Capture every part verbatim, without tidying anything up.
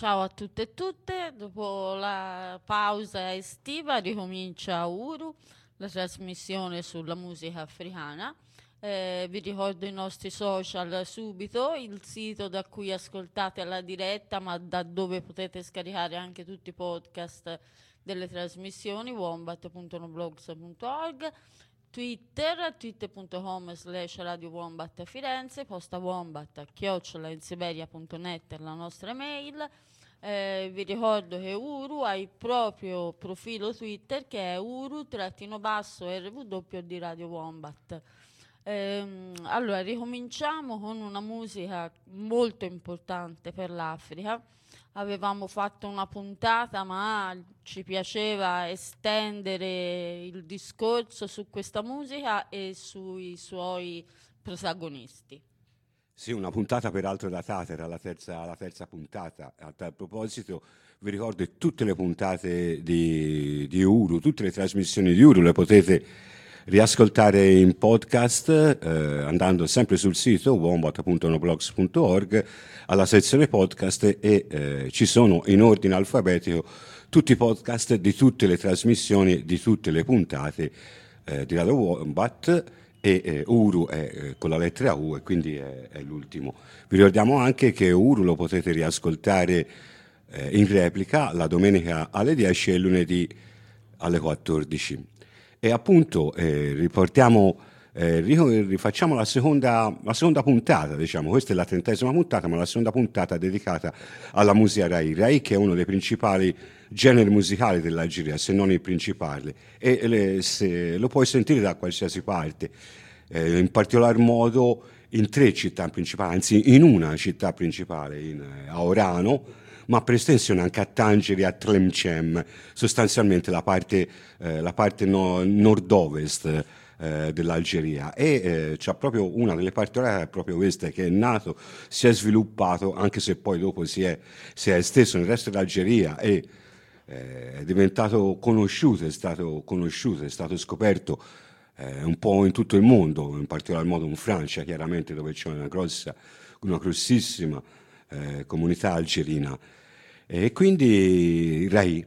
Ciao a tutte e tutte, dopo la pausa estiva ricomincia Uru, la trasmissione sulla musica africana. Eh, vi ricordo i nostri social subito, il sito da cui ascoltate la diretta, ma da dove potete scaricare anche tutti i podcast delle trasmissioni, wombat punto noblogs punto org. Twitter, twitter punto com slash radio wombat a Firenze, posta wombat a chiocciola in siberia punto net è la nostra mail. Eh, vi ricordo che Uru ha il proprio profilo Twitter che è uru-rw di Radio Wombat. Ehm, allora, ricominciamo con una musica molto importante per l'Africa. Avevamo fatto una puntata, ma ci piaceva estendere il discorso su questa musica e sui suoi protagonisti. Sì, una puntata peraltro datata, era la terza, la terza puntata. A tal proposito vi ricordo che tutte le puntate di, di Uru, tutte le trasmissioni di Uru le potete riascoltare in podcast eh, andando sempre sul sito wombat punto noblogs punto org alla sezione podcast e eh, ci sono in ordine alfabetico tutti i podcast di tutte le trasmissioni, di tutte le puntate eh, di Radio Wombat. E eh, Uru è eh, con la lettera U e quindi è, è l'ultimo. Vi ricordiamo anche che Uru lo potete riascoltare eh, in replica la domenica alle dieci e il lunedì alle quattordici. E appunto eh, riportiamo, eh, rifacciamo la seconda, la seconda puntata, diciamo, questa è la trentesima puntata, ma la seconda puntata dedicata alla musica Rai. Rai che è uno dei principali generi musicali dell'Algeria, se non il principale, e le, se, lo puoi sentire da qualsiasi parte, eh, in particolar modo in tre città principali, anzi in una città principale, in, a Orano, ma per estensione anche a Tangeri e a Tlemcen, sostanzialmente la parte, eh, la parte no, nord-ovest eh, dell'Algeria. E eh, c'ha proprio una delle particolarità è proprio questa, che è nato, si è sviluppato, anche se poi dopo si è, si è esteso nel resto dell'Algeria e eh, è diventato conosciuto, è stato conosciuto, è stato scoperto eh, un po' in tutto il mondo, in particolar modo in Francia, chiaramente, dove c'è una grossa, una grossissima eh, comunità algerina. E quindi Rai,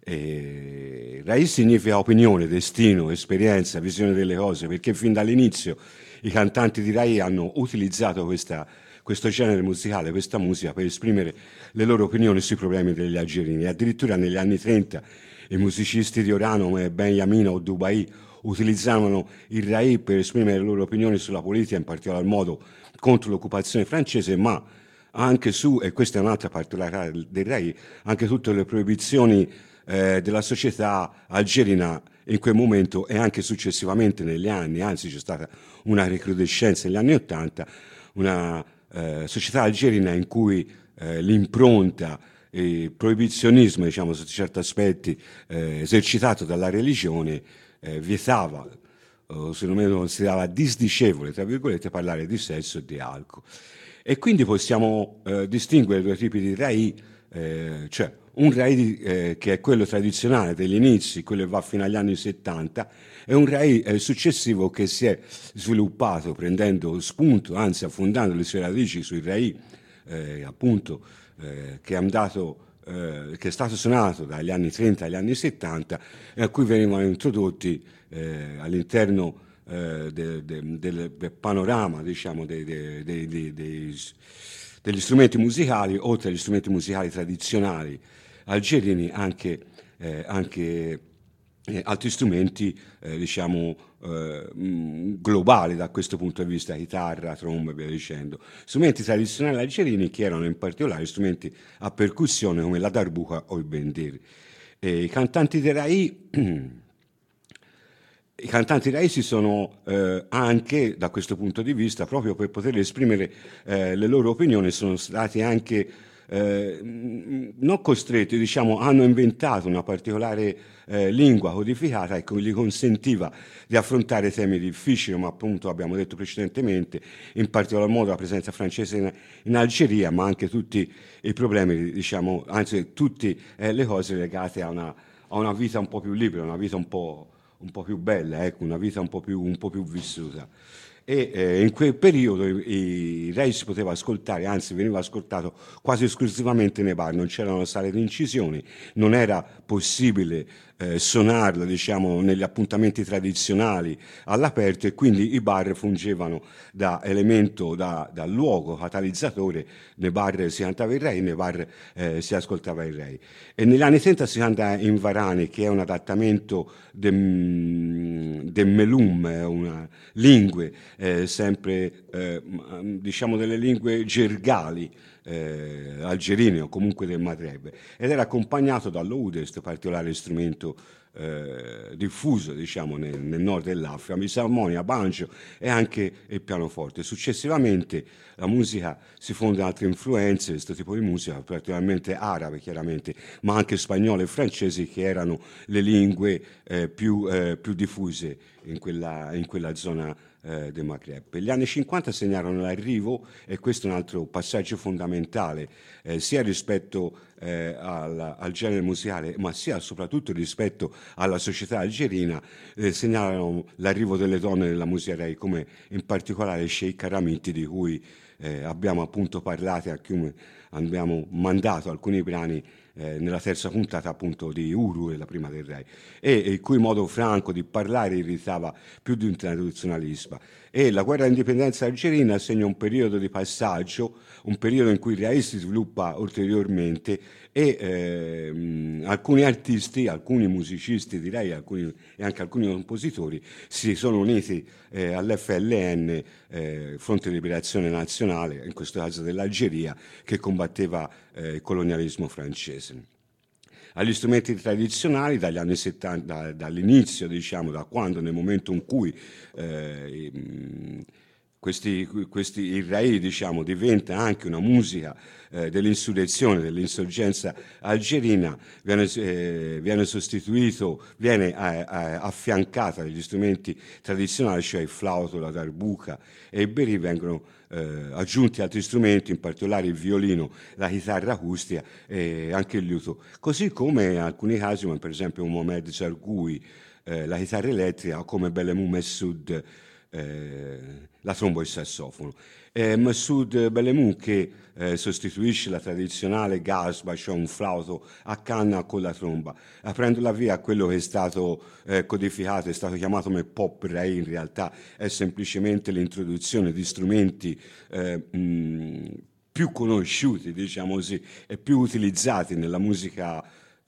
eh, Rai significa opinione, destino, esperienza, visione delle cose, perché fin dall'inizio i cantanti di Rai hanno utilizzato questa, questo genere musicale, questa musica, per esprimere le loro opinioni sui problemi degli algerini. Addirittura negli anni trenta i musicisti di Orano come Benjamin o Dubai utilizzavano il Rai per esprimere le loro opinioni sulla politica, in particolar modo contro l'occupazione francese, ma anche su, e questa è un'altra particolarità del Rai, anche tutte le proibizioni eh, della società algerina in quel momento e anche successivamente negli anni, anzi c'è stata una recrudescenza negli anni Ottanta, una eh, società algerina in cui eh, l'impronta e il proibizionismo, diciamo, sotto certi aspetti, eh, esercitato dalla religione, eh, vietava, o se non meno considerava disdicevole, tra virgolette, parlare di sesso e di alcol. E quindi possiamo eh, distinguere due tipi di Rai, eh, cioè un Rai eh, che è quello tradizionale degli inizi, quello che va fino agli anni settanta, e un Rai eh, successivo che si è sviluppato prendendo spunto, anzi affondando le sue radici sui Rai, eh, appunto, eh, che è andato eh, che è stato suonato dagli anni trenta agli anni settanta e a cui venivano introdotti eh, all'interno eh, del de, de, de panorama, diciamo, de, de, de, de, de, degli strumenti musicali, oltre agli strumenti musicali tradizionali algerini, anche, eh, anche eh, altri strumenti eh, diciamo eh, globali da questo punto di vista, chitarra, tromba e via dicendo. Strumenti tradizionali algerini che erano in particolare strumenti a percussione come la darbuka o il bendir. E i cantanti dei Rai I cantanti Rai si sono eh, anche, da questo punto di vista, proprio per poter esprimere eh, le loro opinioni, sono stati anche eh, non costretti, diciamo, hanno inventato una particolare eh, lingua codificata che gli consentiva di affrontare temi difficili, ma appunto abbiamo detto precedentemente, in particolar modo la presenza francese in, in Algeria, ma anche tutti i problemi, diciamo, anzi tutte eh, le cose legate a una, a una vita un po' più libera, una vita un po' un po' più bella, ecco, una vita un po' più, un po' più vissuta. e eh, in quel periodo i, i rei si poteva ascoltare, anzi veniva ascoltato quasi esclusivamente nei bar, non c'erano sale di incisioni, non era possibile eh, suonarlo, diciamo, negli appuntamenti tradizionali all'aperto, e quindi i bar fungevano da elemento, da, da luogo catalizzatore. Nei bar si cantava il re, nei bar eh, si ascoltava il re. E negli anni trenta si canta in Varani, che è un adattamento del de melum, una lingue eh, sempre eh, diciamo delle lingue gergali eh, algerine o comunque del Maghreb, ed era accompagnato dall'oude, questo particolare strumento eh, diffuso, diciamo, nel, nel nord dell'Africa, fisarmonia, banjo e anche il pianoforte. Successivamente la musica si fonda in altre influenze, questo tipo di musica, particolarmente arabe chiaramente, ma anche spagnole e francesi, che erano le lingue eh, più, eh, più diffuse in quella, in quella zona eh, del Maghreb. Gli anni cinquanta segnarono l'arrivo, e questo è un altro passaggio fondamentale, eh, sia rispetto eh, al, al genere musicale, ma sia soprattutto rispetto alla società algerina, eh, segnalarono l'arrivo delle donne nella musica reggae, come in particolare Sheikh Ramiti, di cui eh, abbiamo appunto parlato e a cui abbiamo mandato alcuni brani eh, nella terza puntata appunto di Uru e la prima del Re, e il cui modo franco di parlare irritava più di un tradizionalista. E la guerra d'indipendenza algerina segna un periodo di passaggio, un periodo in cui il Re si sviluppa ulteriormente, e eh, alcuni artisti, alcuni musicisti direi, alcuni, e anche alcuni compositori si sono uniti eh, all'F L N, eh, Fronte di Liberazione Nazionale, in questo caso dell'Algeria, che combatteva eh, il colonialismo francese. Agli strumenti tradizionali dagli anni settanta, da, dall'inizio, diciamo, da quando, nel momento in cui eh, questi, questi, il Rai, diciamo, diventa anche una musica eh, dell'insurrezione, dell'insorgenza algerina, viene, eh, viene sostituito, viene eh, affiancata dagli strumenti tradizionali, cioè il flauto, la darbuka e il beri, vengono eh, aggiunti altri strumenti, in particolare il violino, la chitarra acustica e anche il liuto, così come in alcuni casi, come per esempio Mohamed Zargoui, eh, la chitarra elettrica, come Belemou Messoud, eh, la tromba e il sassofono. Eh, Messoud Belemou, che eh, sostituisce la tradizionale gasba, cioè un flauto a canna con la tromba, aprendola via a quello che è stato eh, codificato, è stato chiamato come pop ray, in realtà è semplicemente l'introduzione di strumenti eh, mh, più conosciuti, diciamo così, e più utilizzati nella musica,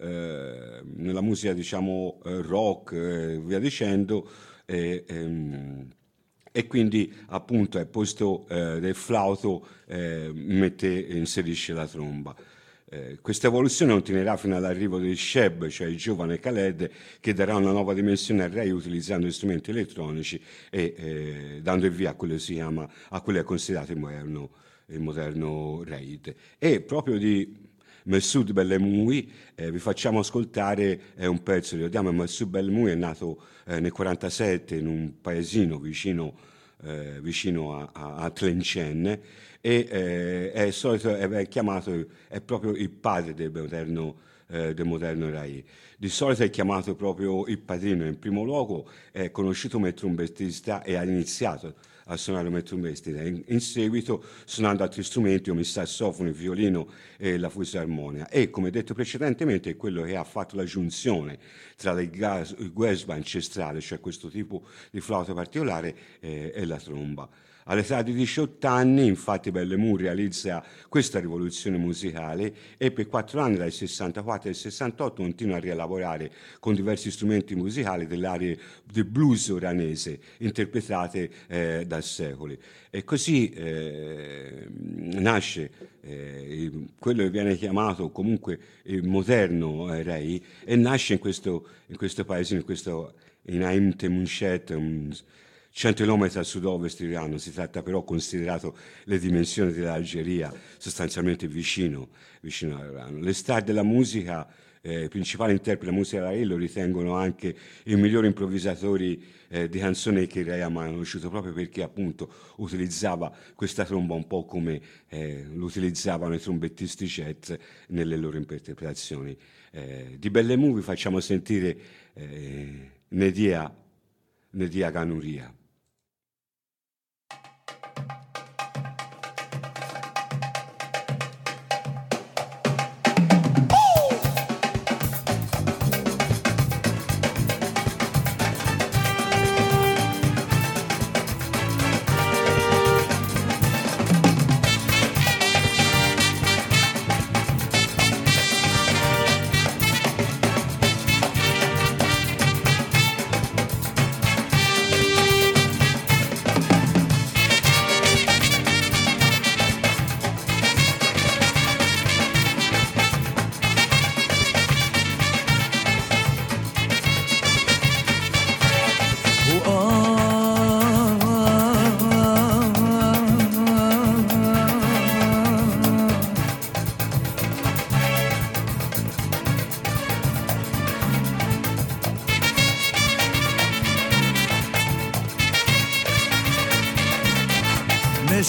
eh, nella musica diciamo eh, rock e via dicendo, e, ehm, e quindi appunto è posto eh, del flauto, eh, mette, inserisce la tromba. Eh, questa evoluzione continuerà fino all'arrivo di Sheb, cioè il giovane Khaled, che darà una nuova dimensione al re utilizzando strumenti elettronici e eh, dando il via a quello che si chiama, a quello che è considerato il moderno, il moderno raid. E proprio di Messoud Bellemoui eh, vi facciamo ascoltare eh, un pezzo. Ricordiamo che Messoud Bellemoui è nato eh, nel quarantasette in un paesino vicino, eh, vicino a, a, a Tlemcen, e eh, è, solito, è chiamato, è proprio il padre del moderno, eh, del moderno Rai. Di solito è chiamato proprio il padrino. In primo luogo è conosciuto come trombettista e ha iniziato a suonare come trombetta, in, in seguito suonando altri strumenti come il sassofono, il violino e la fisarmonia, e come detto precedentemente è quello che ha fatto la giunzione tra il, gas, il guesba ancestrale, cioè questo tipo di flauto particolare, eh, e la tromba. All'età di diciotto anni, infatti, Bellemour realizza questa rivoluzione musicale, e per quattro anni, dal sessantaquattro al sessantotto, continua a rielaborare con diversi strumenti musicali delle aree del blues oranese, interpretate eh, dal secoli. E così eh, nasce eh, quello che viene chiamato comunque il moderno eh, Rei, e nasce in questo, in questo paese, in questo in Aim Temunchet, un cento chilometri a sud-ovest di Iran. Si tratta però, considerato le dimensioni dell'Algeria, sostanzialmente vicino, vicino all'Iran. Le star della musica, eh, i principali interpreti della musica della lo ritengono anche i migliori improvvisatori eh, di canzoni che Ray ha mai conosciuto, proprio perché appunto utilizzava questa tromba un po' come eh, lo utilizzavano i trombettisti jazz nelle loro interpretazioni. Eh, di Bellemour vi facciamo sentire eh, Nedia, Nedia Ganuria.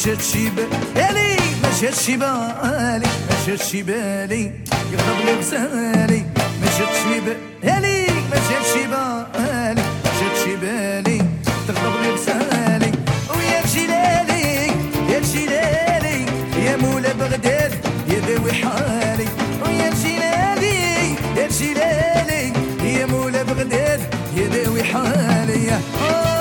مشيتش بالي مشيتش بالي مشيتش بالي يغضب لي غزالي مشيتش بالي مشيتش بالي مشيتش بالي تغضب لي غزالي ويا جلالي يا جلالي يا مولا بغداد يا داوي حالي ويا جلالي يا جلالي يا مولا بغداد يا داوي حالي آه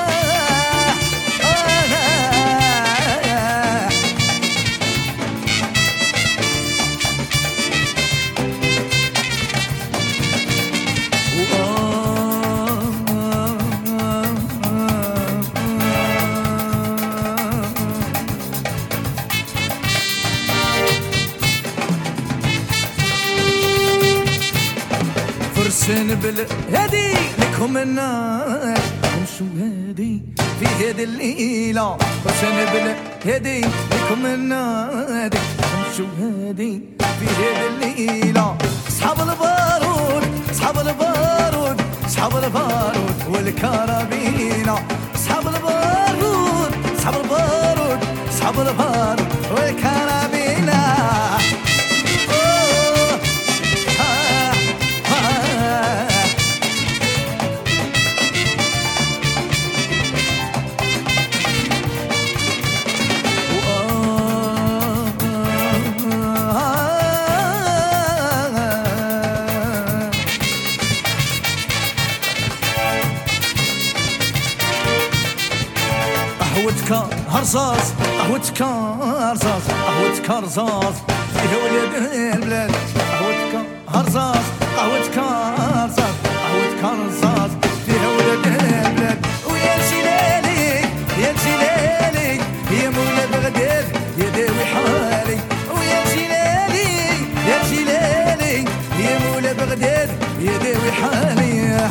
فرسان بالهدي لكم النار وشو هادي في هذه الليلة فرسان بالهدي لكم النار وشو هادي في هذه الليلة أصحاب البارود أصحاب البارود أصحاب البارود والكرابينة أصحاب البارود أصحاب البارود أصحاب البارود والكرابينة قهوتك هرزاز قهوتك هرزاز قهوتك هرزاز فيه ولاد البلاد قهوتك هرزاز قهوتك هرزاز قهوتك هرزاز فيه ولاد البلاد ويا جلالي يا جلالي يا مولا بغداد يا داوي حالي ويا جلالي يا جلالي يا مولا بغداد يا داوي حالي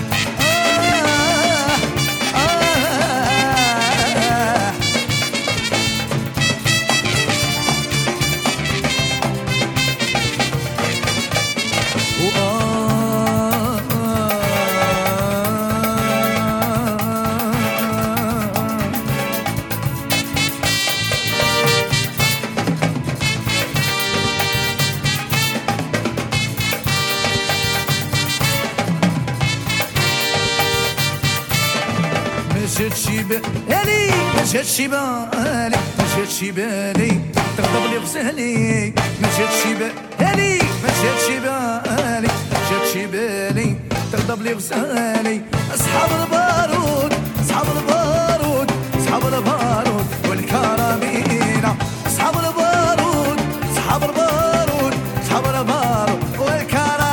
مشيتش بالي مشيتش بالي مشيتش بالي تغضب لي غزالي مشيتش بالي مشيتش بالي مشيتش بالي تغضب لي غزالي أصحاب البارود أصحاب البارود أصحاب البارود والكرامينة أصحاب البارود أصحاب البارود أصحاب البارود والكرامينة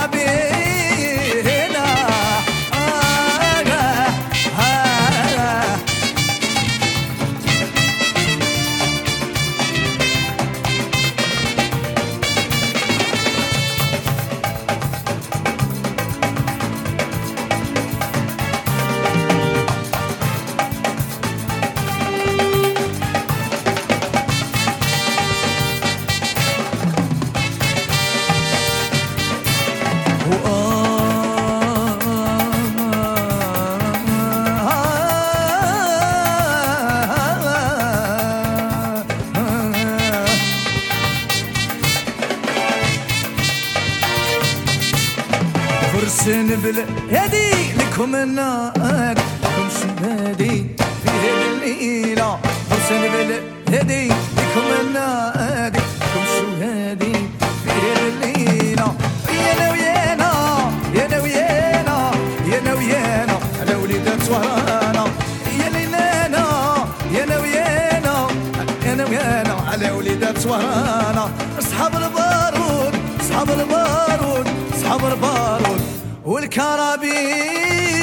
فرسان بالهدي لكم النار لكم شهادي في هذه الليلة فرسان بالهدي لكم النار لكم شهادي في هذه الليلة يا ويانا يا ويانا يا ويانا على وليدات ورانا يا ليلانا يا ويانا يا ويانا على وليدات ورانا أصحاب البارود أصحاب البارود أصحاب البارود والكرابينة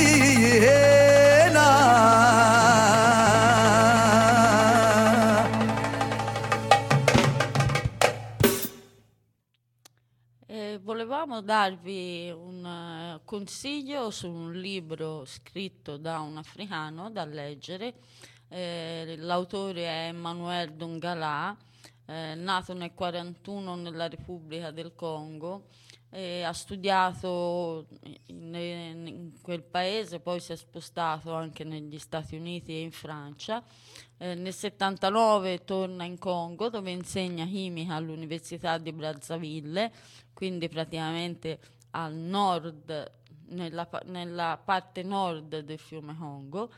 Eh, volevamo darvi un eh, consiglio su un libro scritto da un africano da leggere. Eh, l'autore è Emmanuel Dongala. eh, nato nel quarantuno nella Repubblica del Congo, e ha studiato in, in quel paese, poi si è spostato anche negli Stati Uniti e in Francia. Eh, nel settantanove torna in Congo, dove insegna chimica all'Università di Brazzaville, quindi praticamente al nord, nella, pa- nella parte nord del fiume Congo,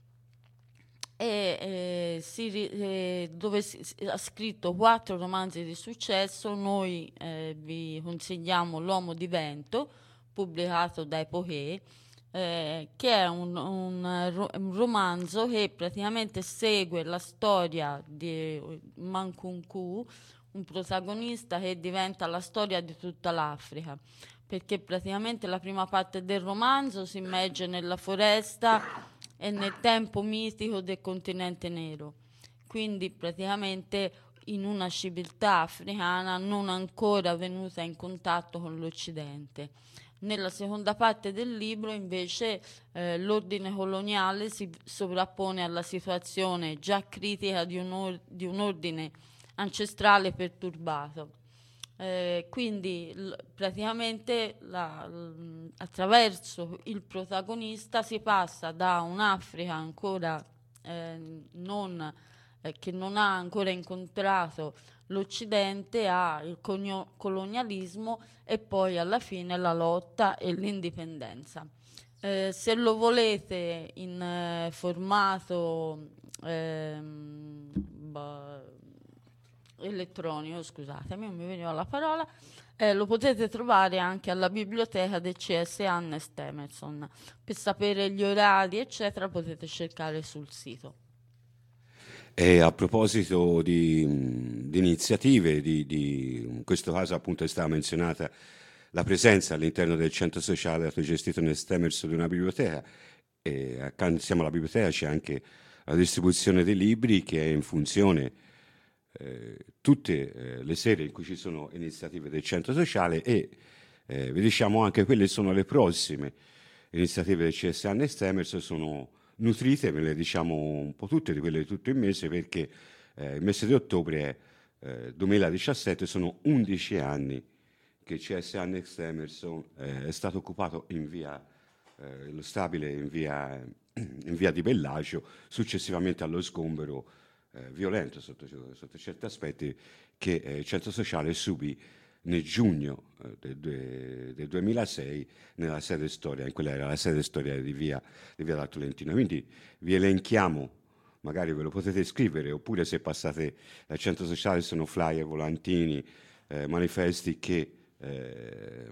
e, eh, si ri- eh, dove si- si- ha scritto quattro romanzi di successo. Noi eh, vi consigliamo L'uomo di vento, pubblicato da Epoché, eh, che è un, un ro- un romanzo che praticamente segue la storia di Mankunku, un protagonista che diventa la storia di tutta l'Africa, perché praticamente la prima parte del romanzo si immerge nella foresta e nel tempo mitico del continente nero, quindi praticamente in una civiltà africana non ancora venuta in contatto con l'Occidente. Nella seconda parte del libro invece eh, l'ordine coloniale si sovrappone alla situazione già critica di un, or- di un ordine ancestrale perturbato. Eh, quindi l- praticamente la- l- attraverso il protagonista si passa da un'Africa ancora eh, non, eh, che non ha ancora incontrato l'Occidente al conio- colonialismo, e poi alla fine la lotta e l'indipendenza. Eh, se lo volete in eh, formato ehm, bah, elettronico, scusatemi, non mi veniva la parola, eh, lo potete trovare anche alla biblioteca del C S Annest Emerson. Per sapere gli orari, eccetera, potete cercare sul sito. E a proposito di, mh, di iniziative, di, di- in questo caso appunto è stata menzionata la presenza all'interno del centro sociale autogestito Nestemerso di una biblioteca, e accanto insieme alla biblioteca c'è anche la distribuzione dei libri, che è in funzione eh, tutte eh, le sere in cui ci sono iniziative del centro sociale, e eh, vi diciamo anche quelle sono le prossime iniziative del C S A Nestemerso. Sono nutrite, ve le diciamo un po' tutte, di quelle di tutto il mese, perché eh, il mese di ottobre eh, duemiladiciassette sono undici anni che il C S A Next Emerson eh, è stato occupato in via, eh, lo stabile in via, in via di Bellagio, successivamente allo sgombero eh, violento sotto, sotto certi aspetti che eh, il centro sociale subì nel giugno eh, del, del duemilasei nella sede storia, in quella era la sede storia di via, di via da Tolentino. Quindi vi elenchiamo, magari ve lo potete scrivere, oppure se passate dal centro sociale sono flyer, volantini, eh, manifesti che, eh,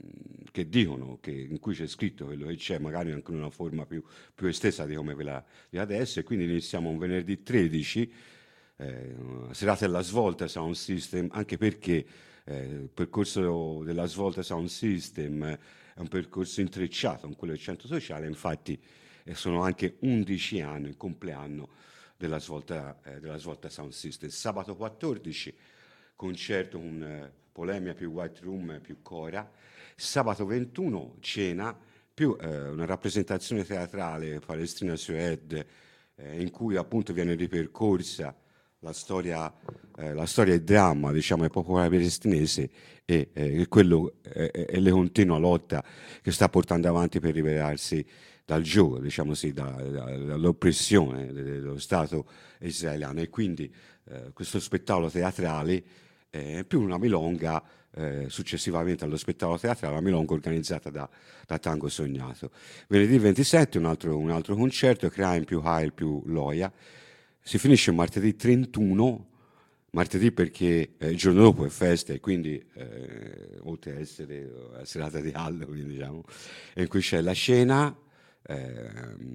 che dicono, che, in cui c'è scritto quello che c'è, magari anche in una forma più, più estesa di come ve la di adesso. E quindi iniziamo un venerdì tredici, eh, serata della Svolta Sound System, anche perché eh, il percorso della Svolta Sound System è un percorso intrecciato con quello del centro sociale. Infatti eh, sono anche undici anni, il compleanno della Svolta, eh, della Svolta Sound System. Sabato quattordici concerto con eh, Polemia più White Room più Cora. Sabato ventuno cena più eh, una rappresentazione teatrale, Palestrina Sued, eh, in cui appunto viene ripercorsa la storia, eh, la storia e il dramma, diciamo, del popolo palestinese, e eh, quello eh, e le continua lotta che sta portando avanti per liberarsi dal gioco, diciamo sì, da, da, dall'oppressione dello Stato israeliano. E quindi eh, questo spettacolo teatrale eh, più una milonga, eh, successivamente allo spettacolo teatrale, la milonga organizzata da, da Tango Sognato. Venerdì ventisette un altro, un altro concerto, Crime più Heil più Loia. Si finisce martedì trentuno, martedì perché eh, il giorno dopo è festa, e quindi eh, oltre a essere la serata di Halloween, diciamo, in cui c'è la scena, eh,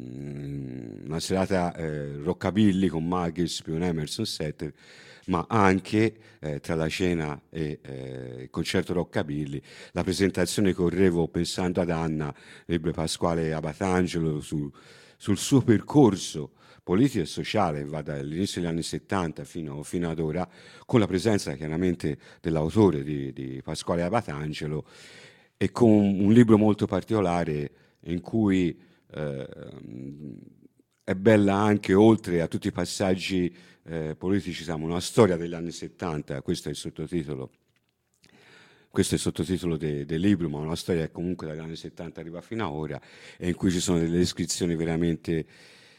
una serata eh, rockabilly con Maggis più un Emerson Setter, ma anche eh, tra la cena e eh, il concerto rockabilly la presentazione correvo pensando ad Anna, Libre Pasquale Abatangelo, su, sul suo percorso politico e sociale, va dall'inizio degli anni settanta fino, fino ad ora, con la presenza chiaramente dell'autore di, di Pasquale Abatangelo, e con un libro molto particolare in cui eh, è bella anche, oltre a tutti i passaggi eh, politici, siamo una storia degli anni settanta, questo è il sottotitolo. Questo è il sottotitolo de, del libro, ma una storia che comunque dagli anni settanta arriva fino a ora, e in cui ci sono delle descrizioni veramente,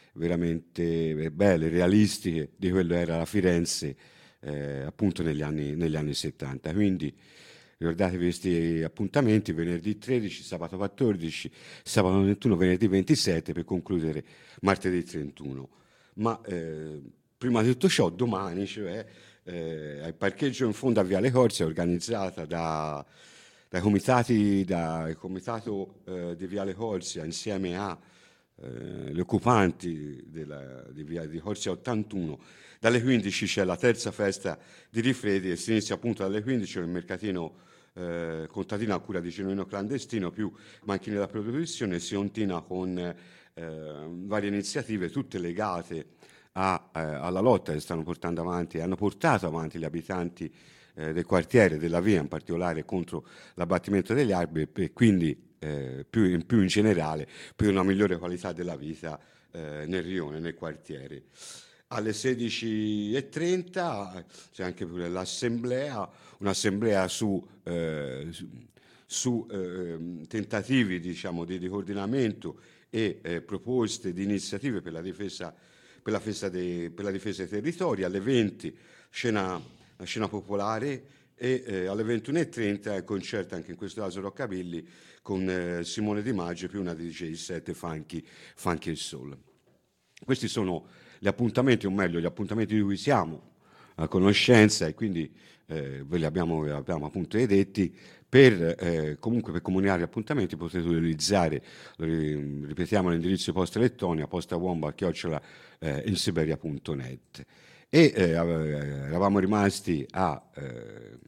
veramente belle, realistiche di quello che era la Firenze eh, appunto negli anni, negli anni settanta. Quindi ricordatevi questi appuntamenti: venerdì tredici, sabato quattordici, sabato ventuno, venerdì ventisette, per concludere martedì trentuno. Ma eh, prima di tutto ciò, domani, cioè Eh, al parcheggio in fondo a Viale Corsia, organizzata da, dai comitati, dal comitato eh, di Viale Corsia insieme agli eh, occupanti della, di Viale di Corsia ottantuno. Dalle quindici c'è la terza festa di Rifredi e si inizia appunto dalle quindici con il mercatino eh, contadino a cura di Genuino Clandestino più Macchine da Produzione. Si continua con eh, varie iniziative, tutte legate A, eh, alla lotta che stanno portando avanti, hanno portato avanti gli abitanti eh, del quartiere, della via, in particolare contro l'abbattimento degli alberi, e quindi eh, più, in, più in generale per una migliore qualità della vita eh, nel rione, nel quartiere. Alle sedici e trenta c'è anche pure l'assemblea, un'assemblea su, eh, su, su eh, tentativi, diciamo, di, di coordinamento e eh, proposte di iniziative per la difesa per la, festa de, per la difesa dei territori. Alle venti scena, la scena popolare e eh, alle ventuno e trenta il concerto, anche in questo caso Rockabilly, con eh, Simone Di Maggio più una D J set funky, funky e soul. Questi sono gli appuntamenti, o meglio gli appuntamenti di cui siamo a conoscenza, e quindi eh, ve li abbiamo, ve li abbiamo appunto detti. Per, eh, comunque per comunicare gli appuntamenti potete utilizzare, ripetiamo, l'indirizzo di posta elettronica postawomba chiocciola eh, insiberia punto net. E eh, eravamo rimasti a, eh,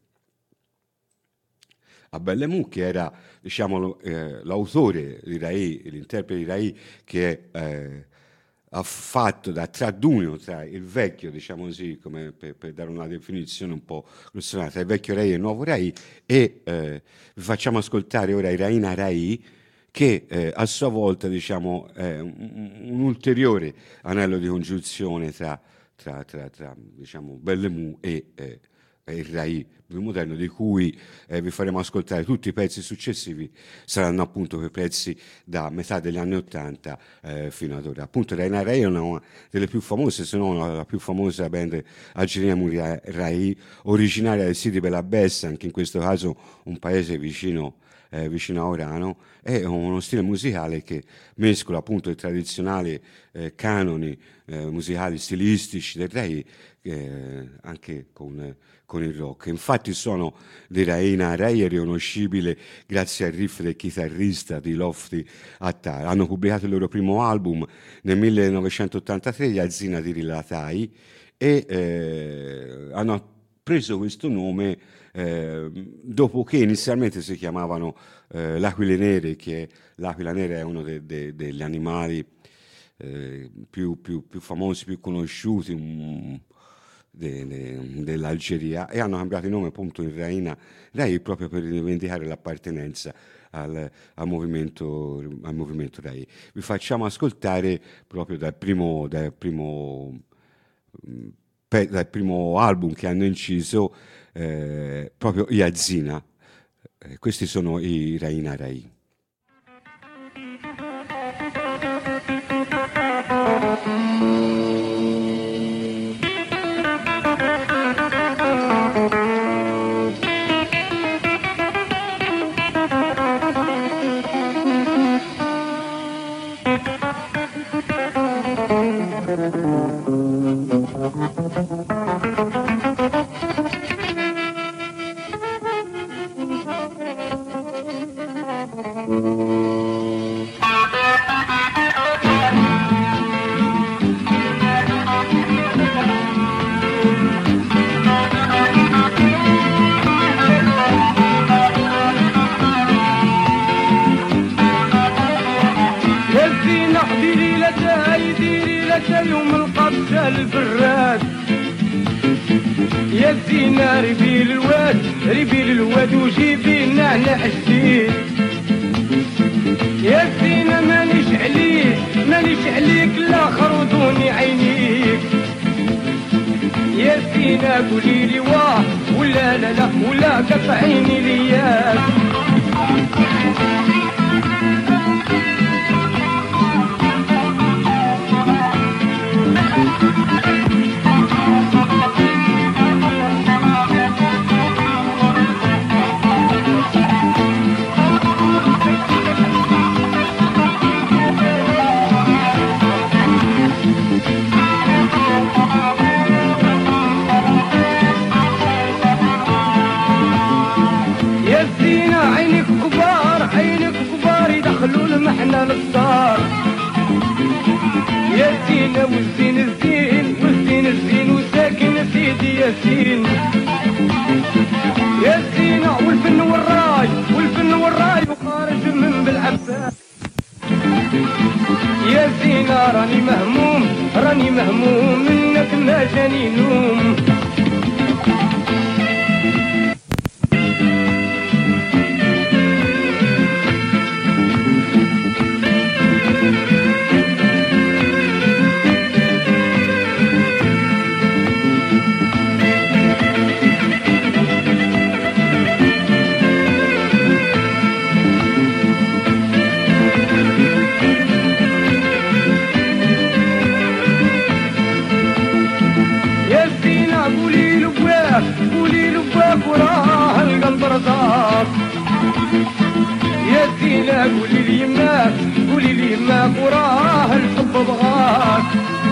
a Bellemù, che era, diciamo, eh, l'autore di Rai, l'interprete di Rai, che eh, ha fatto da tradunio tra il vecchio, diciamo così, come per, per dare una definizione un po' grossolana, tra il vecchio Rai e il nuovo Rai, e eh, vi facciamo ascoltare ora Iraina Rai, che eh, a sua volta, diciamo, è un, un ulteriore anello di congiunzione tra, tra, tra, tra diciamo, Bellemù e eh, il Rai più moderno, di cui eh, vi faremo ascoltare tutti i pezzi successivi, saranno appunto quei pezzi da metà degli anni Ottanta eh, fino ad ora. Appunto Iraina Rai è una delle più famose, se non la più famosa band algerina Muria Rai, originaria del Sidi Belabessa, anche in questo caso un paese vicino Eh, vicino a Orano. È uno stile musicale che mescola appunto i tradizionali eh, canoni eh, musicali stilistici del Rai eh, anche con, eh, con il rock. Infatti il suono di Iraina Rai è riconoscibile grazie al riff del chitarrista di Lofty Attar. Hanno pubblicato il loro primo album nel millenovecentottantatré, Gli Alzina di Rilatai, e eh, hanno preso questo nome eh, dopo che inizialmente si chiamavano eh, l'Aquile Nere, che l'Aquila Nera è uno de, de, degli animali eh, più, più, più famosi, più conosciuti um, de, de, dell'Algeria, e hanno cambiato il nome appunto in Iraina Rai proprio per rivendicare l'appartenenza al, al, movimento, al movimento Rai. Vi facciamo ascoltare proprio dal primo, dal primo dal primo album che hanno inciso eh, proprio Yazina. Eh, questi sono i Iraina Rai. يا الزينة ريبي للواد ريبي للواد وجيبي النعناع جديد يا الزينة مانيش عليك مانيش عليك الاخر زينة قولي لي واه ولا لا لا ولا قطعيني لياك. عينك كبار عينك كبار يدخلوا المحنة للدار. يا زينة والزين الزين والزين الزين وساكن سيدي ياسين. يا زينة والفن والراي والفن والراي وخارج من بالعباس. يا زينة راني مهموم راني مهموم منك ما جاني نوم. قولي له باب وراه القلب رزاق. يا زينة قولي لي يماك قولي لي يماك وراه الحب بغاك.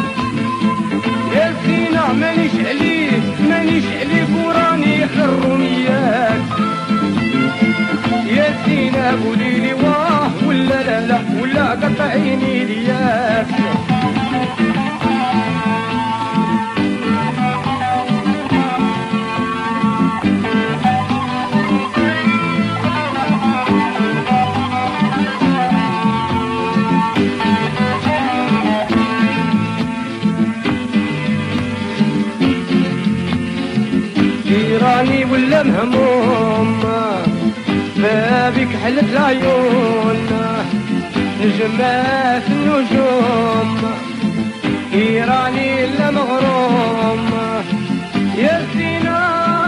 يا زينة مانيش عليك مانيش عليك وراني حرميات. يا زينة قولي لي واه ولا لا لا ولا قطعيني لياك. راني ولا مهموم بابك حلت العيون نجمات النجوم. راني لا مغروم يا زينة.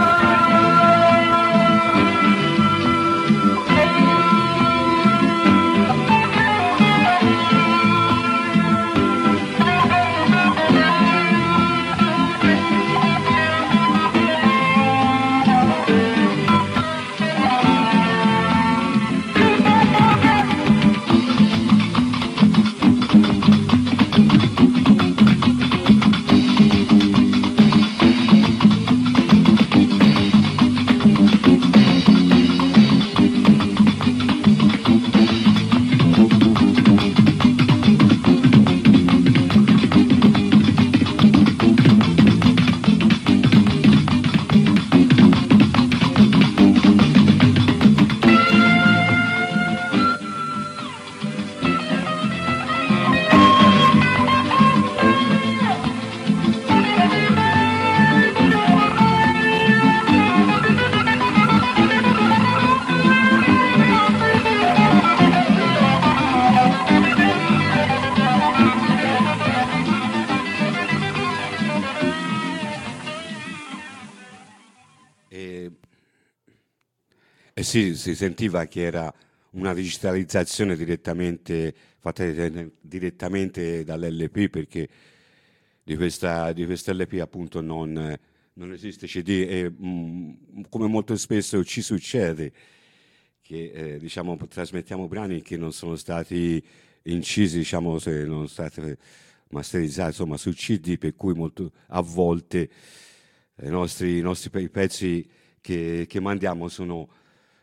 E sì, si sentiva che era una digitalizzazione direttamente fatta direttamente dall'L P, perché di questa, di questa L P appunto non, non esiste C D e mh, come molto spesso ci succede che eh, diciamo trasmettiamo brani che non sono stati incisi, diciamo, se non sono stati masterizzati insomma su C D, per cui molto, a volte i nostri, i nostri pezzi che, che mandiamo sono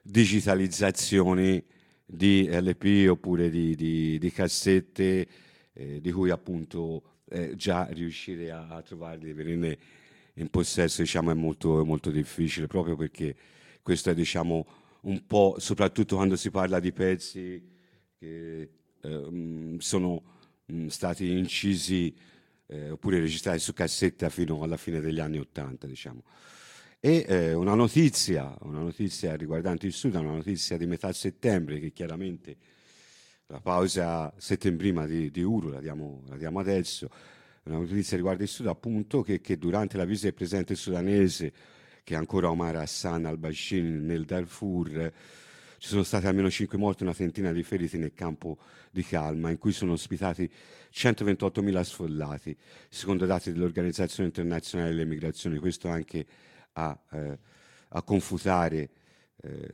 digitalizzazioni di L P oppure di, di, di cassette eh, di cui appunto eh, già riuscire a, a trovarli, venire in possesso, diciamo, è molto, è molto difficile, proprio perché questo è, diciamo, un po', soprattutto quando si parla di pezzi che eh, sono mh, stati incisi eh, oppure registrati su cassetta fino alla fine degli anni Ottanta, diciamo. E eh, una notizia, una notizia riguardante il Sud, una notizia di metà settembre, che chiaramente la pausa settembrina di, di Uru la diamo, la diamo adesso, una notizia riguardo il Sud, appunto, che, che durante la visita del presidente sudanese, che è ancora Omar Hassan al-Bashir nel Darfur, ci sono stati almeno cinque morti e una trentina di feriti nel campo di Calma, in cui sono ospitati centoventottomila sfollati, secondo dati dell'Organizzazione Internazionale delle Migrazioni. Questo anche a, eh, a confutare eh,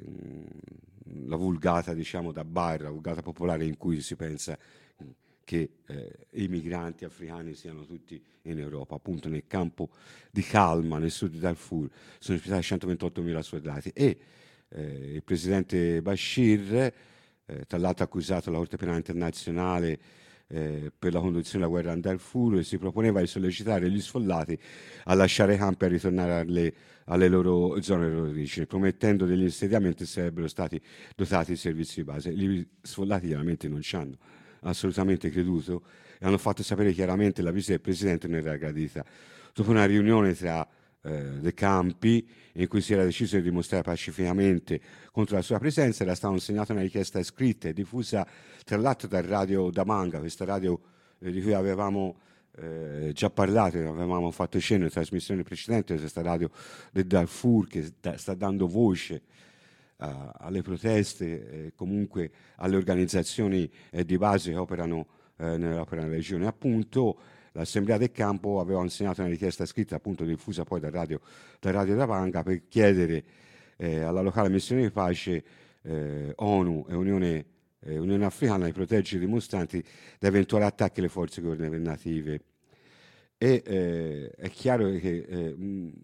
la vulgata, diciamo, da bar, la vulgata popolare in cui si pensa che eh, i migranti africani siano tutti in Europa. Appunto nel campo di Calma, nel sud di Darfur, sono ospitati centoventottomila soldati e eh, il presidente Bashir, eh, tra l'altro accusato alla Corte Penale Internazionale eh, per la conduzione della guerra in Darfur, e si proponeva di sollecitare gli sfollati a lasciare i campi e a ritornare alle, alle loro zone di origine, promettendo degli insediamenti se sarebbero stati dotati di servizi di base. Gli sfollati chiaramente non ci hanno assolutamente creduto e hanno fatto sapere chiaramente che la visita del presidente non era gradita. Dopo una riunione tra eh, dei campi in cui si era deciso di dimostrare pacificamente contro la sua presenza, era stata consegnata una richiesta scritta e diffusa tra l'altro dal radio Damanga, questa radio eh, di cui avevamo eh, già parlato, avevamo fatto cenno in trasmissione precedente, questa radio del Darfur che da, sta dando voce alle proteste e eh, comunque alle organizzazioni eh, di base che operano eh, nell'opera regione. Appunto l'Assemblea del Campo aveva insegnato una richiesta scritta, appunto diffusa poi dal radio, dal radio Damanga, per chiedere eh, alla locale missione di pace eh, ONU e Unione, eh, Unione Africana di proteggere i dimostranti da eventuali attacchi alle forze governative. E eh, è chiaro che eh, mh,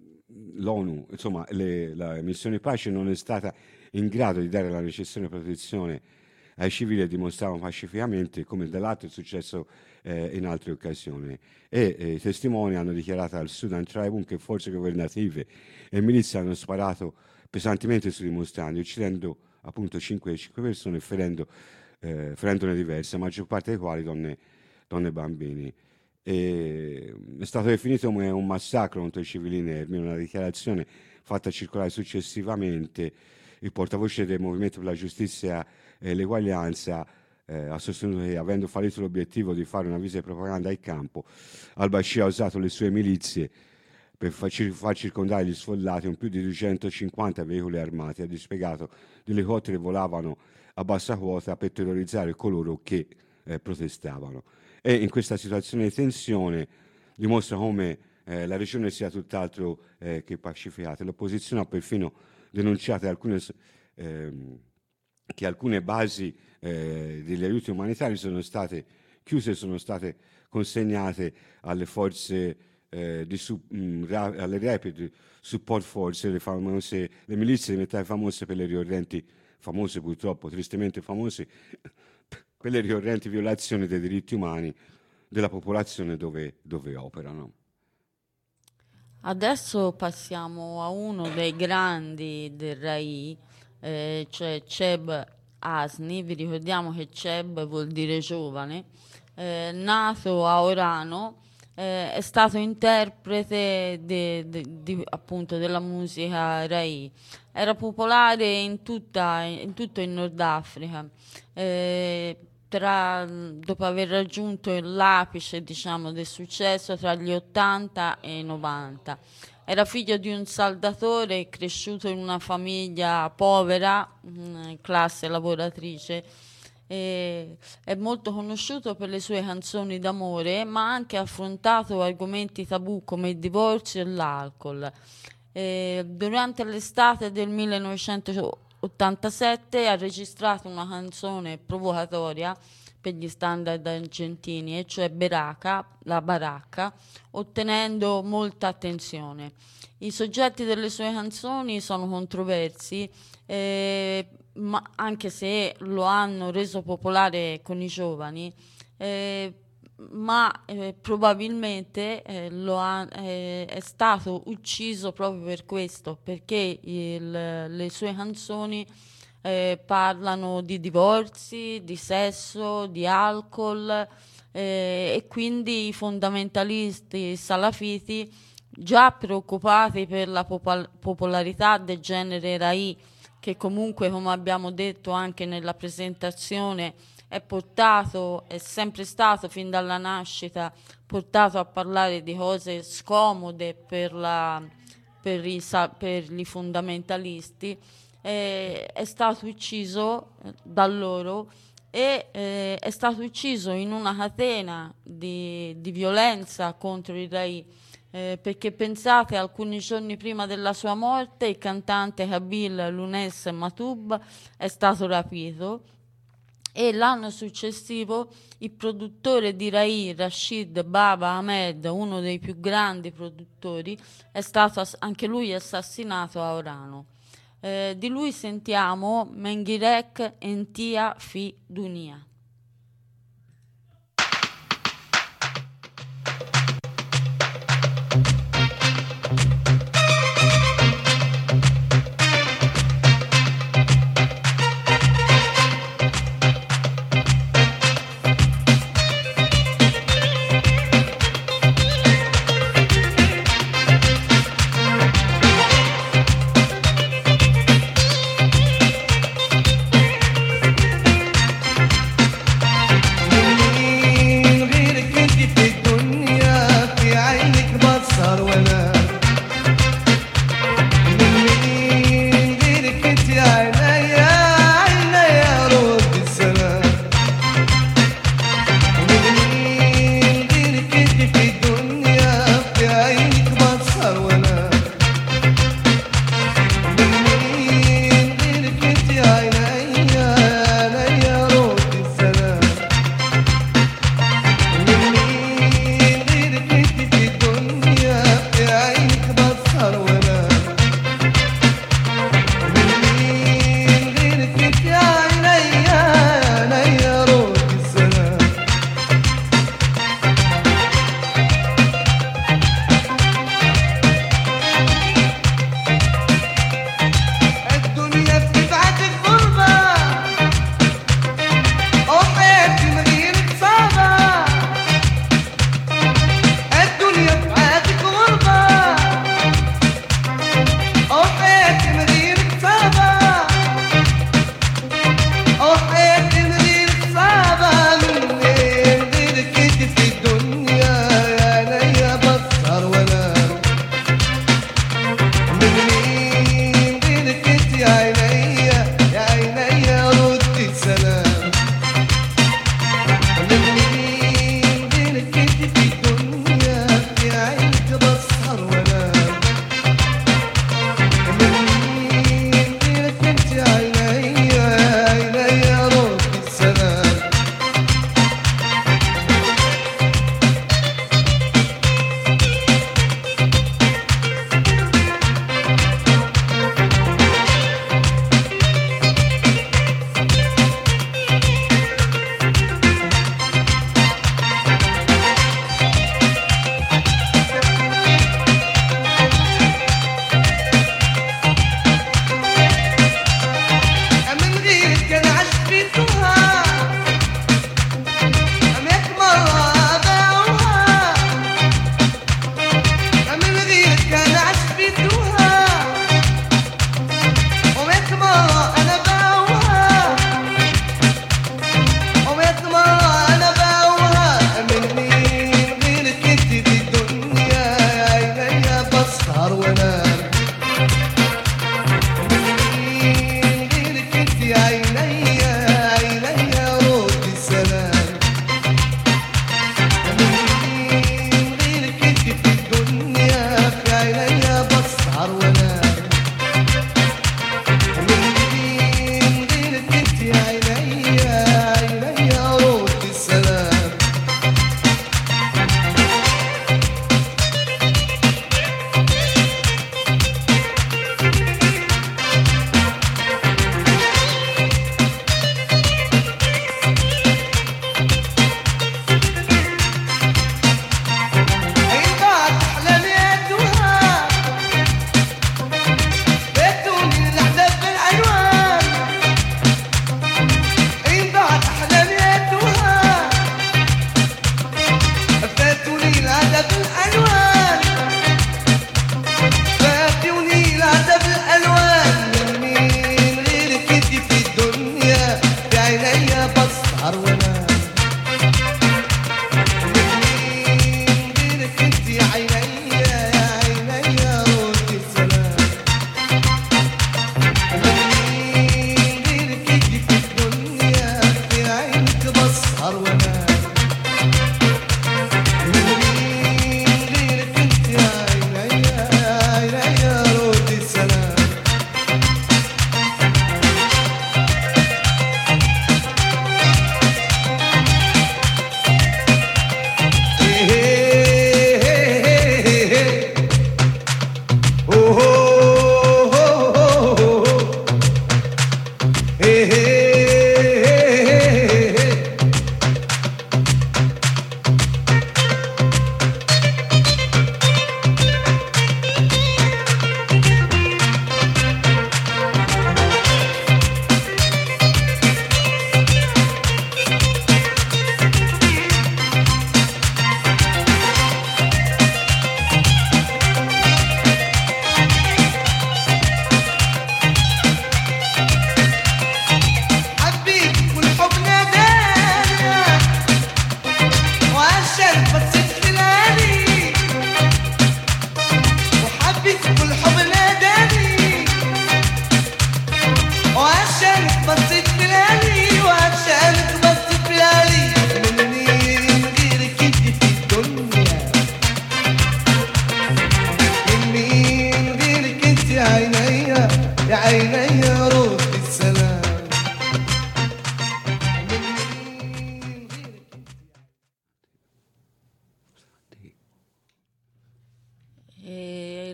l'ONU, insomma, le, la missione pace non è stata in grado di dare la necessaria protezione ai civili e dimostravano pacificamente, come dall'altro è successo eh, in altre occasioni. E eh, i testimoni hanno dichiarato al Sudan Tribune che forze governative e milizie hanno sparato pesantemente sui dimostranti, uccidendo appunto cinque persone e ferendo, eh, ferendone diverse, la maggior parte dei quali donne, donne e bambini. E è stato definito come un massacro contro i civili inermi, una dichiarazione fatta circolare successivamente. Il portavoce del Movimento per la Giustizia e l'Eguaglianza eh, ha sostenuto che, avendo fallito l'obiettivo di fare una visita di propaganda al campo, al-Bashir ha usato le sue milizie per far, far circondare gli sfollati con più di duecentocinquanta veicoli armati. Ha dispiegato gli elicotteri volavano a bassa quota per terrorizzare coloro che eh, protestavano. E in questa situazione di tensione dimostra come eh, la regione sia tutt'altro eh, che pacificata. L'opposizione ha perfino denunciato alcune, ehm, che alcune basi eh, degli aiuti umanitari sono state chiuse, sono state consegnate alle forze eh, di su, mh, ra, alle Rapid Support Force, le, famose, le milizie militari famose per le ricorrenti, famose purtroppo, tristemente famose, quelle ricorrenti violazioni dei diritti umani della popolazione dove, dove operano. Adesso passiamo a uno dei grandi del R A I, eh, cioè Cheb Asni. Vi ricordiamo che Cheb vuol dire giovane, eh, nato a Orano, eh, è stato interprete de, de, de, appunto della musica R A I. Era popolare in, tutta, in tutto il Nord Africa. Eh, Tra, dopo aver raggiunto l'apice, diciamo, del successo tra gli ottanta e i novanta. Era figlio di un saldatore cresciuto in una famiglia povera, mh, classe lavoratrice. E è molto conosciuto per le sue canzoni d'amore, ma ha anche affrontato argomenti tabù come il divorzio e l'alcol. E durante l'estate del millenovecentottantasette ha registrato una canzone provocatoria per gli standard argentini, e cioè Beraca, la baracca, ottenendo molta attenzione. I soggetti delle sue canzoni sono controversi, eh, ma anche se lo hanno reso popolare con i giovani, eh, ma eh, probabilmente eh, lo ha, eh, è stato ucciso proprio per questo, perché il, le sue canzoni eh, parlano di divorzi, di sesso, di alcol, eh, e quindi i fondamentalisti salafiti, già preoccupati per la popol- popolarità del genere R A I che comunque, come abbiamo detto anche nella presentazione, è portato, è sempre stato fin dalla nascita portato a parlare di cose scomode per, la, per, i, per i fondamentalisti, eh, è stato ucciso da loro e eh, è stato ucciso in una catena di, di violenza contro i re, eh, perché pensate, alcuni giorni prima della sua morte il cantante Qabil Lounès Matoub è stato rapito, e l'anno successivo il produttore di Rai, Rashid Baba Ahmed, uno dei più grandi produttori, è stato ass- anche lui assassinato a Orano. Eh, di lui sentiamo Mengirek Entia Fi Dunia.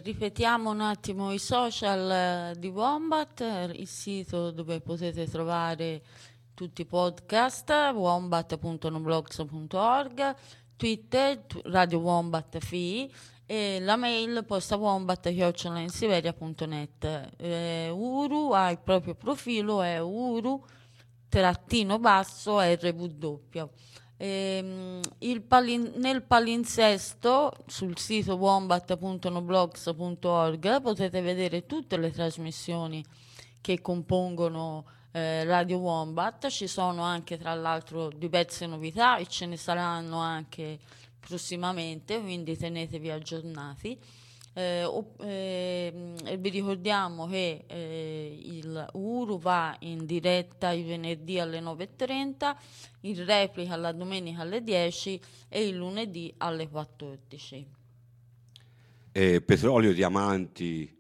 ripetiamo un attimo i social eh, di Wombat, eh, il sito dove potete trovare tutti i podcast, wombat punto noblogs punto org, Twitter, t- Radio Wombat F I e la mail postawombat chiocciola insiveria punto net. Eh, Uru ha il proprio profilo, è uru trattino basso R W. Ehm, il palin- nel palinsesto sul sito wombat punto noblogs punto org potete vedere tutte le trasmissioni che compongono eh, Radio Wombat. Ci sono anche tra l'altro diverse novità e ce ne saranno anche prossimamente, quindi tenetevi aggiornati. Eh, op- ehm, e vi ricordiamo che eh, il Uru va in diretta il venerdì alle nove e trenta, in replica la domenica alle dieci e il lunedì alle quattordici. Eh, petrolio, diamanti,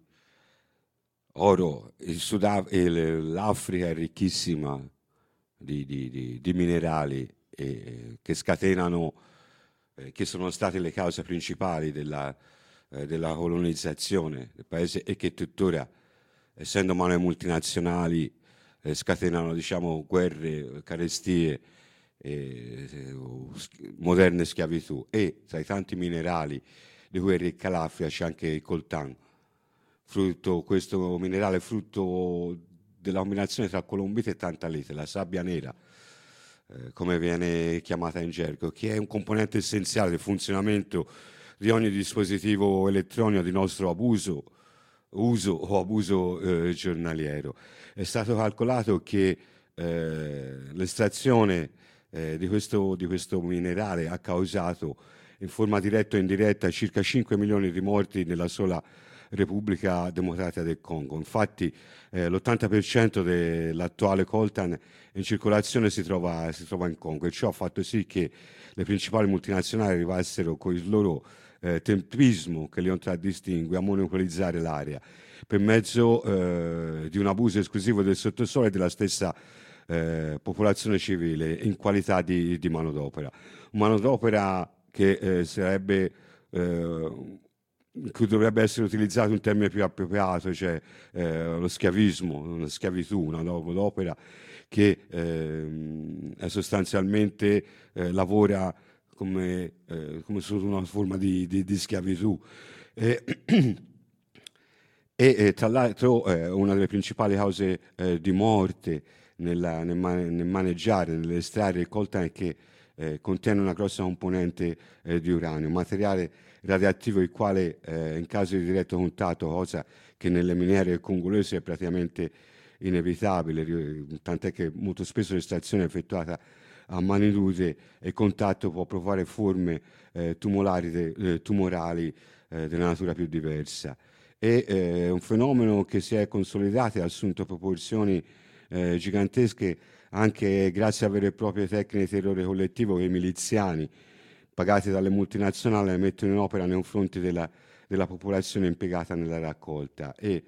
oro, il Sud Af- il- l'Africa è ricchissima di, di- di- di minerali eh, che scatenano, eh, che sono state le cause principali della, eh, della colonizzazione del paese e che tuttora, essendo mano ai multinazionali, eh, scatenano, diciamo, guerre, carestie, eh, eh, moderne schiavitù. E tra i tanti minerali di cui è ricca l'Africa c'è anche il coltan, frutto, questo minerale è frutto della combinazione tra colombite e tantalite, la sabbia nera, eh, come viene chiamata in gergo, che è un componente essenziale del funzionamento di ogni dispositivo elettronico di nostro abuso, uso o abuso eh, giornaliero. È stato calcolato che eh, l'estrazione eh, di, questo, di questo minerale ha causato in forma diretta o indiretta circa cinque milioni di morti nella sola Repubblica Democratica del Congo. Infatti eh, l'ottanta per cento dell'attuale coltan in circolazione si trova, si trova in Congo, e ciò ha fatto sì che le principali multinazionali arrivassero con il loro eh, tempismo che li contraddistingue a monopolizzare l'area per mezzo eh, di un abuso esclusivo del sottosuolo e della stessa eh, popolazione civile in qualità di, di manodopera. Manodopera che eh, sarebbe eh, che dovrebbe essere utilizzato un termine più appropriato, cioè eh, lo schiavismo, una schiavitù, una manodopera che eh, è sostanzialmente eh, lavora come, eh, come sotto una forma di, di, di schiavitù. E, e, e tra l'altro eh, una delle principali cause eh, di morte nella, nel, man- nel maneggiare, nell'estrarre il coltan è che eh, contiene una grossa componente eh, di uranio, materiale radioattivo il quale eh, in caso di diretto contatto, cosa che nelle miniere congolesi è praticamente inevitabile, tant'è che molto spesso l'estrazione è effettuata a mani nude e il contatto può provocare forme eh, tumorali, de, eh, tumorali eh, della natura più diversa. È eh, un fenomeno che si è consolidato e ha assunto proporzioni eh, gigantesche anche grazie a vere e proprie tecniche di terrore collettivo che i miliziani pagati dalle multinazionali mettono in opera nei confronti della, della popolazione impiegata nella raccolta, e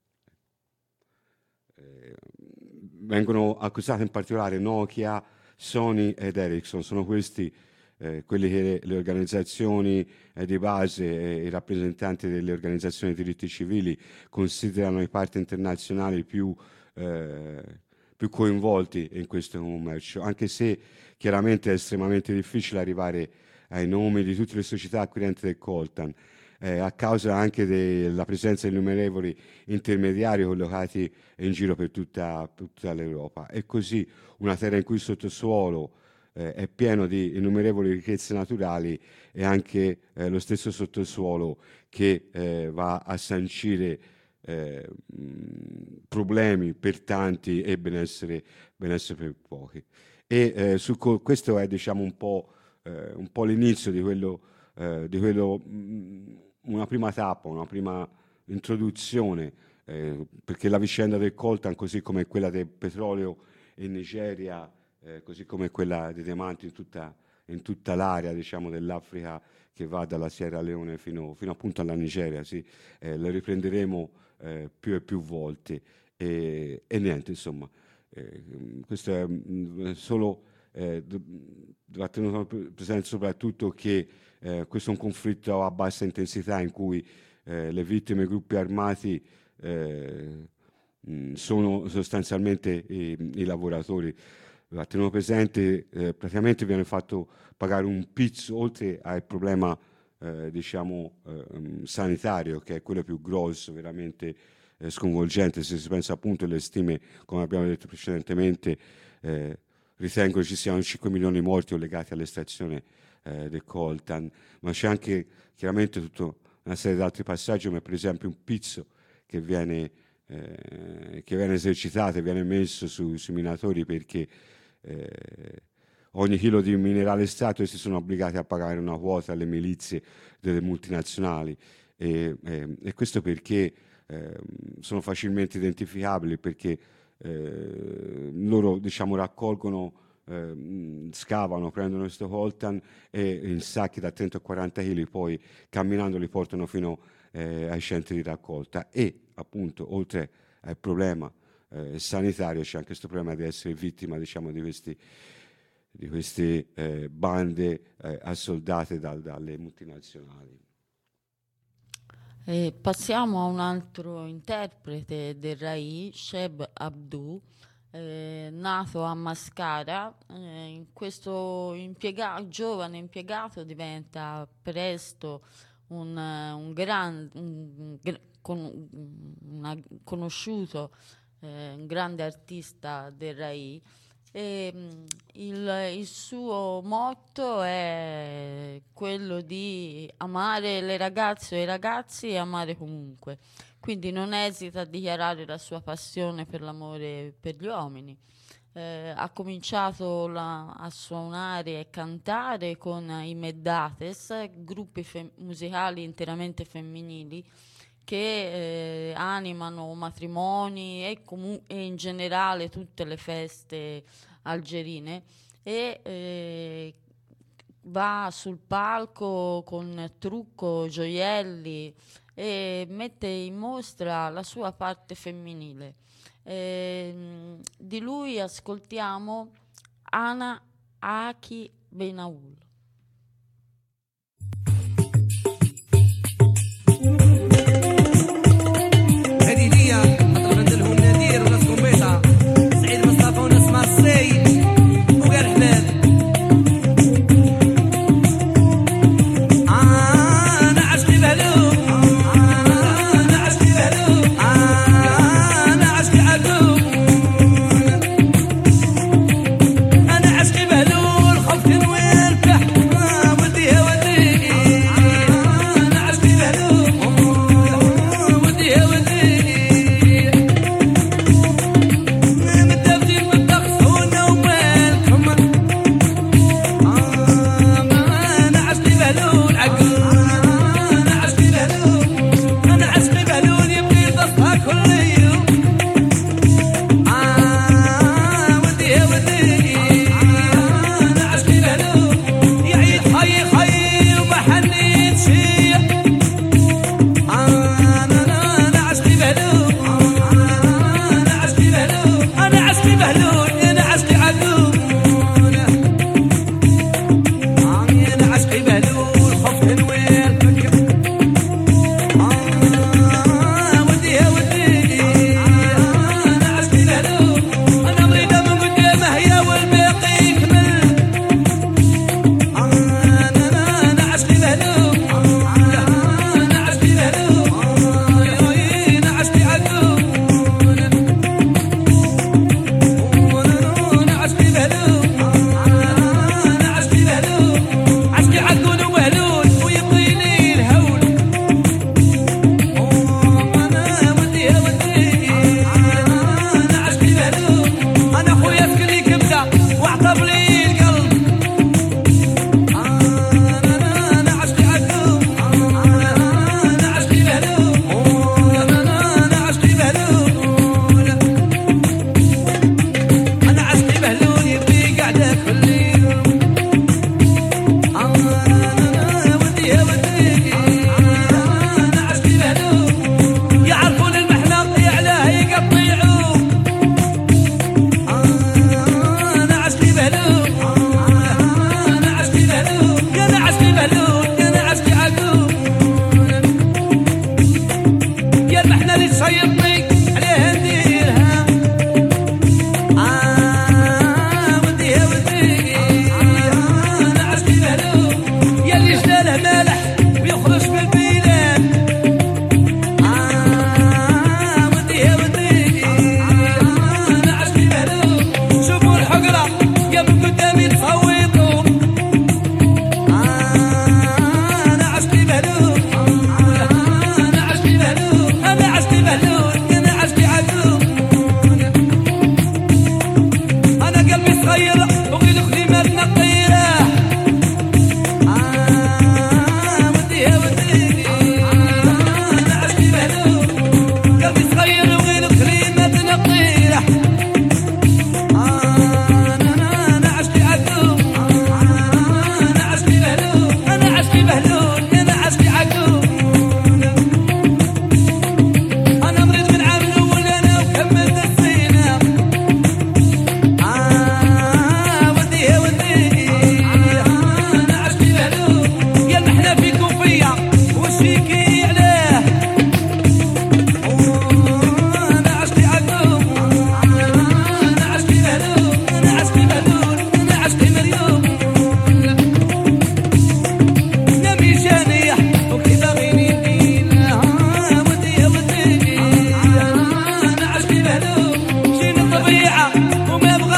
eh, vengono accusate in particolare Nokia, Sony ed Ericsson. Sono questi eh, quelli che le organizzazioni eh, di base e i rappresentanti delle organizzazioni di diritti civili considerano i parti internazionali più, eh, più coinvolti in questo commercio, anche se chiaramente è estremamente difficile arrivare ai nomi di tutte le società acquirenti del coltan, eh, a causa anche della presenza di innumerevoli intermediari collocati in giro per tutta, per tutta l'Europa. E così una terra in cui il sottosuolo eh, è pieno di innumerevoli ricchezze naturali e anche eh, lo stesso sottosuolo che eh, va a sancire eh, mh, problemi per tanti e benessere, benessere per pochi. E eh, su co- questo è, diciamo, un po', eh, un po' l'inizio di quello, eh, di quello mh, una prima tappa, una prima introduzione, eh, perché la vicenda del coltan, così come quella del petrolio in Nigeria, eh, così come quella dei diamanti in tutta, in tutta l'area, diciamo, dell'Africa che va dalla Sierra Leone fino, fino appunto alla Nigeria, sì, eh, lo riprenderemo eh, più e più volte. E, e niente, insomma, eh, questo è mh, solo eh, va tenuto presente soprattutto che eh, questo è un conflitto a bassa intensità in cui eh, le vittime gruppi armati eh, mh, sono sostanzialmente i, i lavoratori. Tenuto presente, eh, praticamente viene fatto pagare un pizzo oltre al problema eh, diciamo eh, sanitario, che è quello più grosso, veramente eh, sconvolgente. Se si pensa appunto alle stime, come abbiamo detto precedentemente, eh, ritengo ci siano cinque milioni di morti legati all'estrazione eh, del coltan, ma c'è anche chiaramente tutta una serie di altri passaggi, come per esempio un pizzo che viene, eh, che viene esercitato e viene messo su, sui minatori, perché eh, ogni chilo di minerale estratto si sono obbligati a pagare una quota alle milizie delle multinazionali, e, e, e questo perché eh, sono facilmente identificabili, perché eh, loro diciamo raccolgono, eh, scavano, prendono questo coltan e in sacchi da trenta a quaranta chili, poi camminando li portano fino eh, ai centri di raccolta. E appunto, oltre al problema eh, sanitario, c'è anche questo problema di essere vittima diciamo di questi di queste eh, bande eh, assoldate dal, dalle multinazionali. E passiamo a un altro interprete del Rai, Sheb Abdu, eh, nato a Mascara. Eh, in questo impiega- giovane impiegato diventa presto un, un, gran, un, un, con, una, conosciuto, eh, un grande artista del Rai. E, mh, il, il suo motto è quello di amare le ragazze e i ragazzi e amare comunque, quindi non esita a dichiarare la sua passione per l'amore per gli uomini. Eh, ha cominciato la, a suonare e cantare con i Meddates, gruppi fem- musicali interamente femminili che eh, animano matrimoni e, comu- e in generale tutte le feste algerine, e eh, va sul palco con trucco, gioielli e mette in mostra la sua parte femminile. Eh, di lui ascoltiamo Ana Aki Benaul. أنا عشقي بهلول خفت وين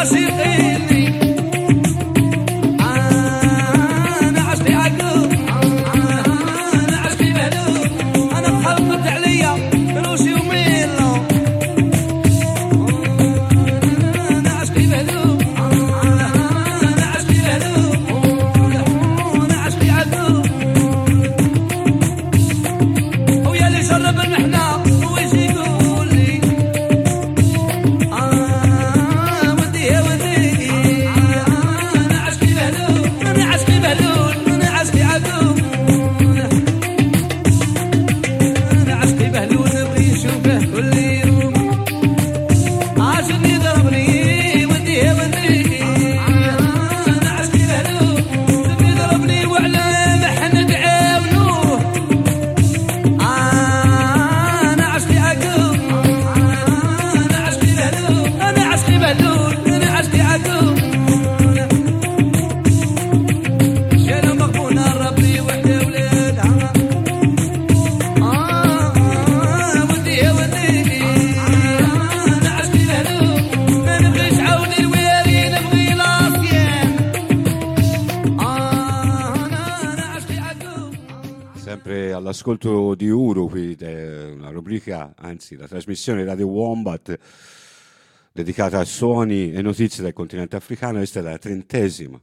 عاشقيني انا عشقي عقوب انا عشقي مهلوب انا تحرمت عليا فلوسي وميلو انا عشقي مهلوب انا عشقي مهلوب انا عشقي عقوب ويا اللي شرب المحنه ويش يقول لي All'ascolto di Uru, qui una rubrica, anzi la trasmissione Radio Wombat dedicata a suoni e notizie del continente africano. Questa è la trentesima,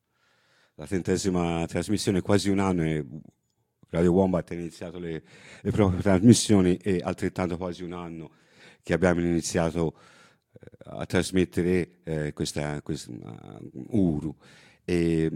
la trentesima trasmissione, quasi un anno e Radio Wombat ha iniziato le, le proprie trasmissioni e altrettanto quasi un anno che abbiamo iniziato eh, a trasmettere eh, questa, questa uh, Uru. E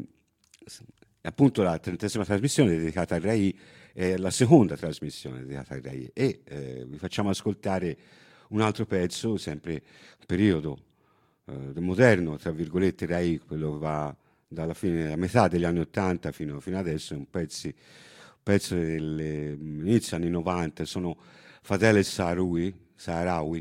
appunto la trentesima trasmissione dedicata a Rai è la seconda trasmissione dedicata a Rai e eh, vi facciamo ascoltare un altro pezzo, sempre un periodo eh, moderno, tra virgolette, Rai, quello che va dalla fine, dalla metà degli anni Ottanta fino, fino adesso, è un pezzo, un pezzo dell'inizio anni novanta, sono Fadel e Sahraoui, Sahraoui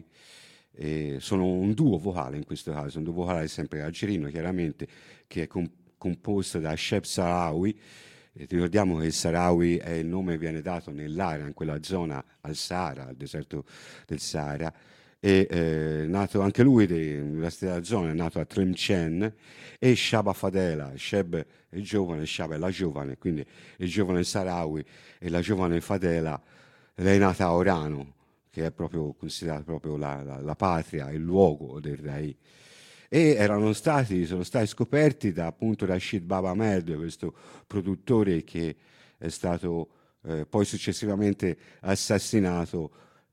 e sono un duo vocale in questo caso, un duo vocale sempre algerino chiaramente, che è comp- composto da Cheb Sahraoui. E ricordiamo che il Sahraoui è il nome che viene dato nell'area, in quella zona al Sahara, al deserto del Sahara, e eh, nato anche lui nella stessa zona, è nato a Tlemcen, e Shaba Fadela, Sheb è giovane, Shaba è la giovane, quindi il giovane Sahraoui e la giovane Fadela, lei è nata a Orano, che è proprio considerata proprio la, la, la patria, il luogo del Rai. E erano stati, sono stati scoperti da appunto Rashid Baba Ahmed, questo produttore che è stato eh, poi successivamente assassinato,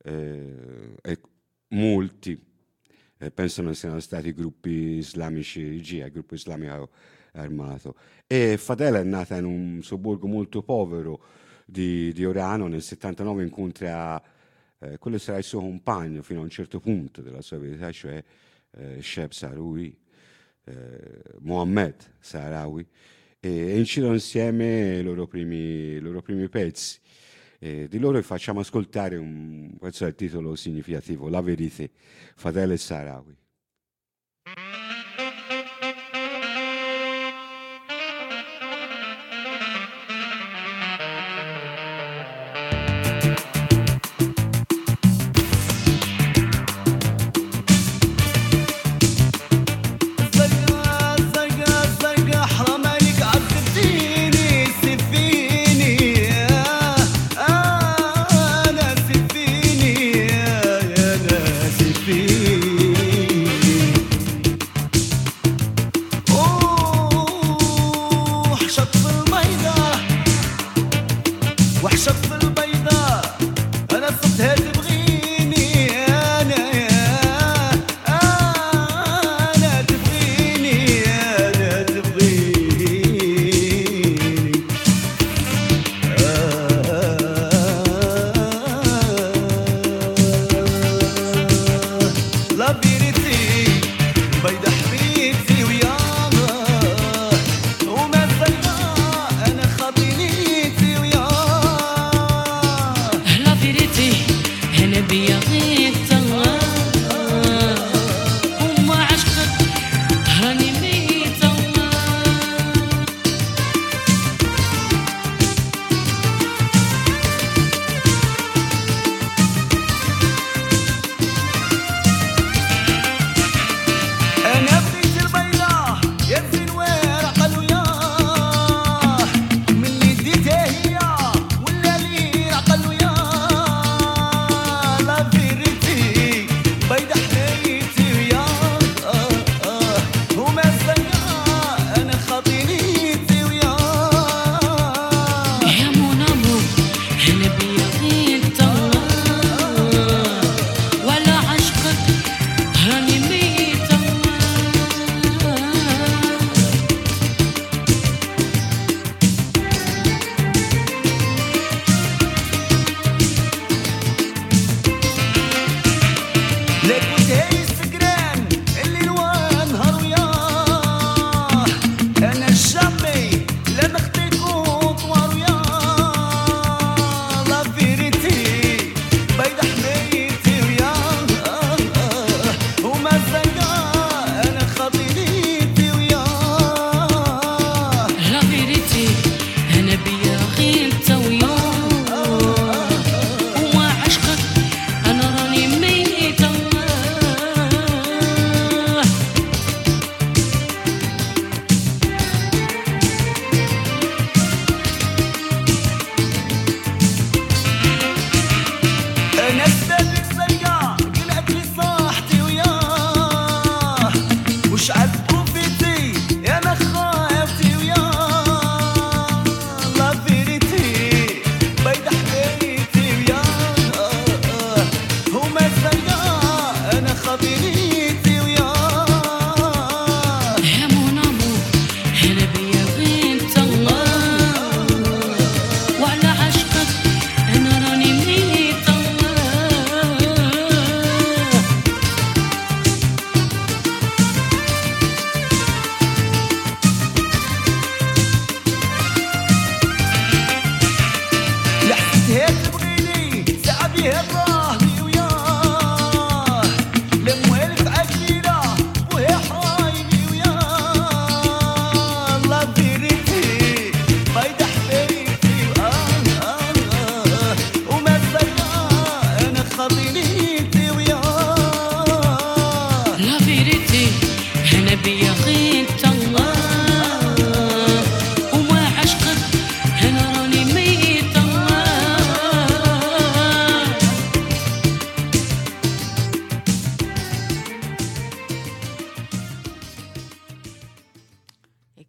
eh, e molti eh, pensano siano stati gruppi islamici, I G I, il gruppo islamico armato. E Fadela è nata in un sobborgo molto povero di, di Orano, nel settantanove incontra eh, quello sarà il suo compagno fino a un certo punto della sua vita, cioè Eh, Cheb Sahraoui, eh, Mohammed Sahraoui, e incidono insieme i loro primi, i loro primi pezzi. E di loro facciamo ascoltare un pezzo dal titolo significativo, La Vérité, Fadel e Sahraoui. Feel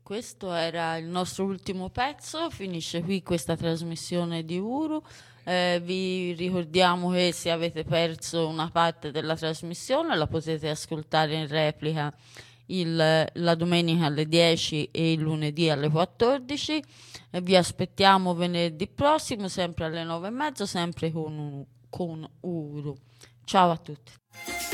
Questo era il nostro ultimo pezzo, finisce qui questa trasmissione di Uru. Eh, vi ricordiamo che se avete perso una parte della trasmissione la potete ascoltare in replica il, la domenica alle dieci e il lunedì alle quattordici. E vi aspettiamo venerdì prossimo, sempre alle nove e mezza, sempre con, con Uru. Ciao a tutti.